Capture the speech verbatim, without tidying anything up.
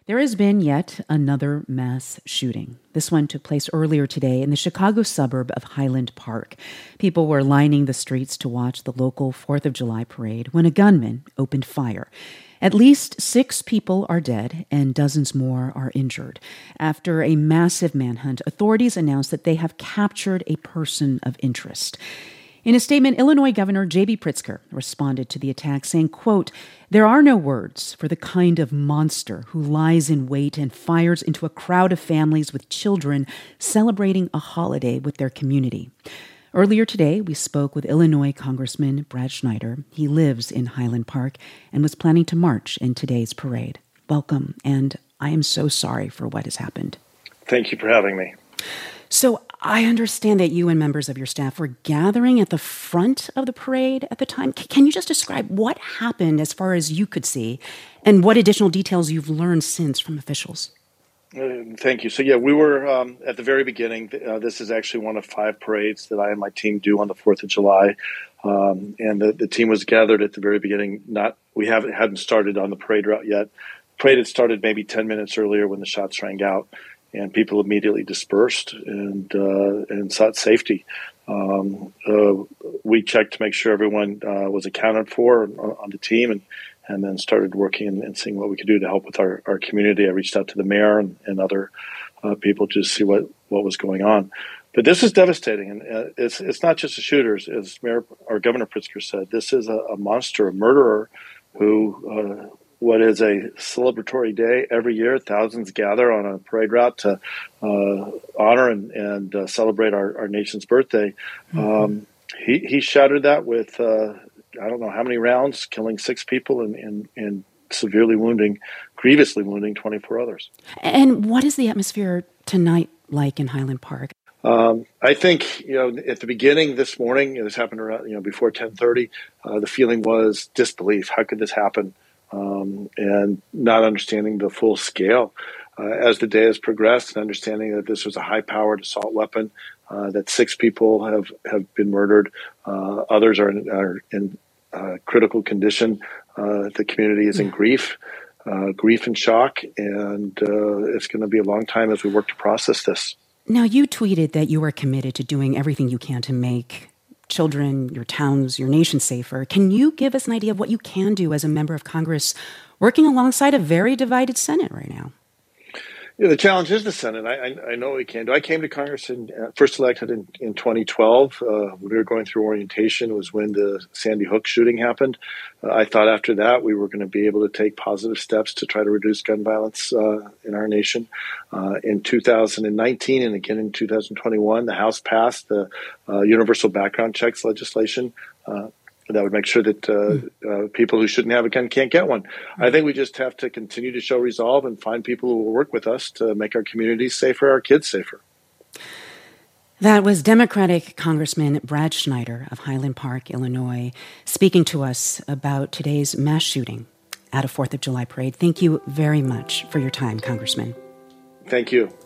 There has been yet another mass shooting. This one took place earlier today in the Chicago suburb of Highland Park. People were lining the streets to watch the local fourth of July parade when a gunman opened fire. At least six people are dead and dozens more are injured. After a massive manhunt, authorities announced that they have captured a person of interest. In a statement, Illinois Governor J B Pritzker responded to the attack saying, quote, "There are no words for the kind of monster who lies in wait and fires into a crowd of families with children celebrating a holiday with their community." Earlier today, we spoke with Illinois Congressman Brad Schneider. He lives in Highland Park and was planning to march in today's parade. Welcome, and I am so sorry for what has happened. Thank you for having me. So I understand that you and members of your staff were gathering at the front of the parade at the time. C- can you just describe what happened as far as you could see and what additional details you've learned since from officials? Uh, thank you. So, yeah, we were um, at the very beginning. Uh, this is actually one of five parades that I and my team do on the fourth of July. Um, and the, the team was gathered at the very beginning. Not We haven't hadn't started on the parade route yet. The parade had started maybe ten minutes earlier when the shots rang out. And people immediately dispersed and uh, and sought safety. Um, uh, we checked to make sure everyone uh, was accounted for on, on the team, and, and then started working and, and seeing what we could do to help with our, our community. I reached out to the mayor and, and other uh, people to see what, what was going on. But this is devastating, and uh, it's it's not just the shooters, as Mayor or Governor Pritzker said. This is a, a monster, a murderer, who. Uh, What is a celebratory day every year. Thousands gather on a parade route to uh, honor and, and uh, celebrate our, our nation's birthday. Mm-hmm. Um, he, he shattered that with, uh, I don't know how many rounds, killing six people and, and, and severely wounding, grievously wounding twenty-four others. And what is the atmosphere tonight like in Highland Park? Um, I think, you know, at the beginning this morning, this happened around, you know, before ten thirty, uh, the feeling was disbelief. How could this happen? Um, and not understanding the full scale. Uh, as the day has progressed and understanding that this was a high-powered assault weapon, uh, that six people have, have been murdered, uh, others are in, are in uh, critical condition. Uh, the community is in grief, uh, grief and shock, and uh, it's going to be a long time as we work to process this. Now, you tweeted that you are committed to doing everything you can to make children, your towns, your nation safer. Can you give us an idea of what you can do as a member of Congress working alongside a very divided Senate right now? Yeah, the challenge is the Senate. I, I, I know what we can do. I came to Congress and uh, first elected in, in twenty twelve. Uh, when we were going through orientation, it was when the Sandy Hook shooting happened. Uh, I thought after that we were going to be able to take positive steps to try to reduce gun violence uh, in our nation. Uh, in two thousand nineteen and again in two thousand twenty-one, the House passed the uh, universal background checks legislation. Uh, that would make sure that uh, uh, people who shouldn't have a gun can't get one. I think we just have to continue to show resolve and find people who will work with us to make our communities safer, our kids safer. That was Democratic Congressman Brad Schneider of Highland Park, Illinois, speaking to us about today's mass shooting at a fourth of July parade. Thank you very much for your time, Congressman. Thank you.